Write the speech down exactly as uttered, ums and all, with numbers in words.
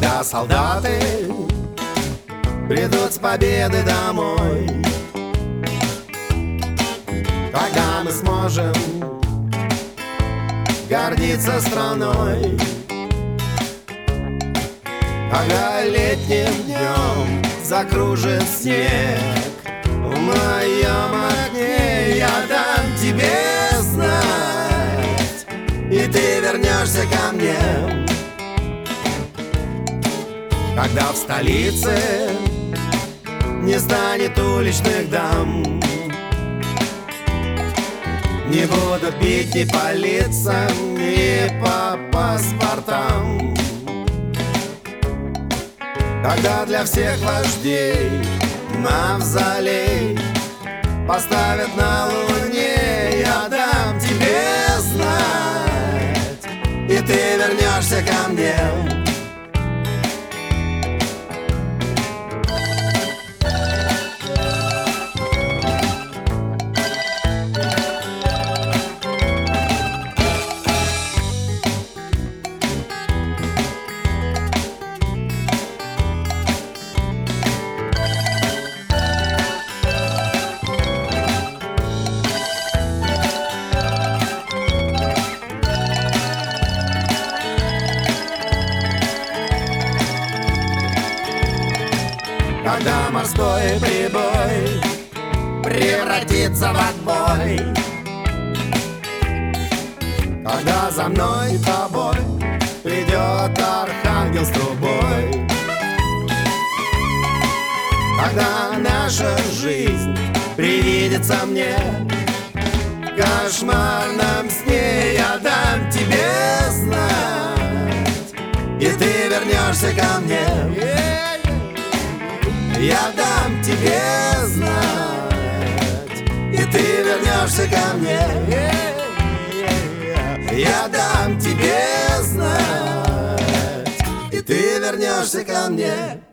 Когда солдаты придут с победы домой, когда мы сможем гордиться страной, когда летним днем закружит снег в моем окне, я дам тебе знать, и ты вернешься ко мне. Когда в столице не станет уличных дам, не будут бить ни по лицам, ни по паспортам. Когда для всех вождей мавзолей поставят на луне, я дам тебе знать, и ты вернешься ко мне. Когда морской прибой превратится в отбой, когда за мной и тобой придет архангел с трубой, когда наша жизнь привидится мне в кошмарном сне, я дам тебе знать, и ты вернешься ко мне. Я дам тебе знать, и ты вернешься ко мне. Я дам тебе знать, и ты вернешься ко мне.